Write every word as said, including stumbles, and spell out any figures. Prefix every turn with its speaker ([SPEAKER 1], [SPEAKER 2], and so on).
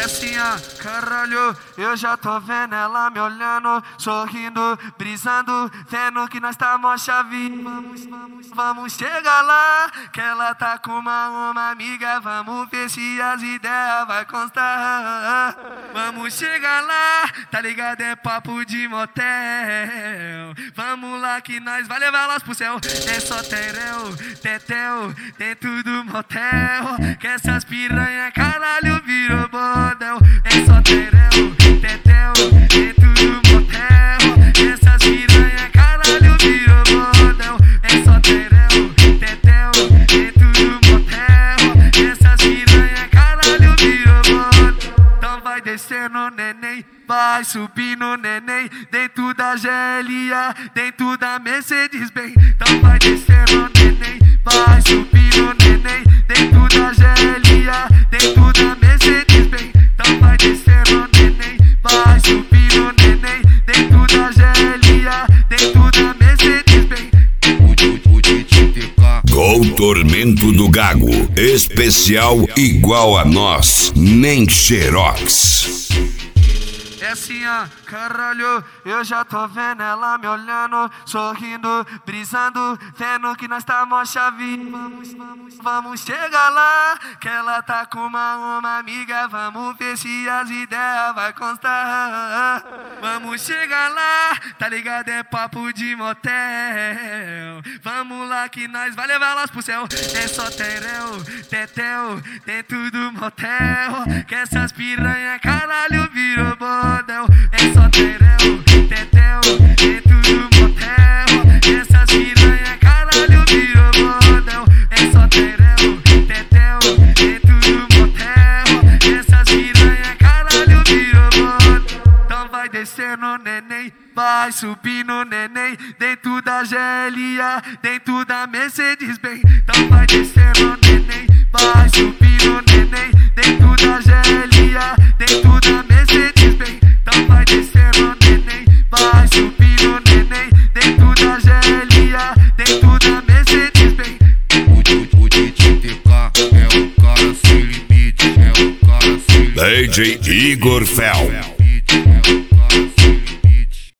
[SPEAKER 1] assim, ó, caralho, eu já tô vendo ela me olhando, sorrindo, brisando, vendo que nós tá mó chave. Vamos, vamos, vamos chegar lá, que ela tá com uma, uma amiga, vamos ver se as ideias vai constar. Vamos chegar lá, tá ligado? É papo de motel. Vamos lá que nós vai levar elas pro céu. É só tereu, tetel, dentro do motel, que essas piranha caralho virou bordel. É só tereu, tetel, dentro do motel, que essas piranha caralho virou bordel. É só tereu, tetel, dentro do motel, que essas piranha caralho virou bordel. Então vai descendo, neném, vai subindo, neném, dentro da G L A, dentro da Mercedes-Benz. Então vai descendo, neném, vai subindo, neném, dentro da G L A, dentro da Mercedes-Benz. Então vai descendo, neném, vai subindo, neném, dentro da G L A, dentro da Mercedes-Benz.
[SPEAKER 2] Gol Tormento do Gago, especial igual a nós, nem Xerox.
[SPEAKER 1] É assim, ó, caralho, eu já tô vendo ela me olhando, sorrindo, brisando, vendo que nós tá mó chave. Vamos, vamos, vamos chegar lá, que ela tá com uma, uma amiga, vamos ver se as ideias vai constar. Vamos chegar lá, tá ligado? É papo de motel. Vamos lá que nós vai levar elas pro céu. É só tereu, tetel, dentro do motel, que essas piranha caralho virou bordel. É só tereu, tetel, dentro do motel, que essas piranha caralho virou bordel. É só tereu, tetel, dentro do motel, que essas piranha caralho virou bordel. Então vai descendo, neném, vai subindo, neném, dentro da G L A, dentro da Mercedes-Benz. Então vai descendo, neném, vai subindo, neném, dentro da G L A, dentro da Mercedes-Benz. Então vai descendo, neném, vai subindo, neném, dentro da G L A, dentro da Mercedes-Benz.
[SPEAKER 3] O, o, o D J T K é o cara sem limite, é o cara sem limite.
[SPEAKER 2] D J Igor Fel.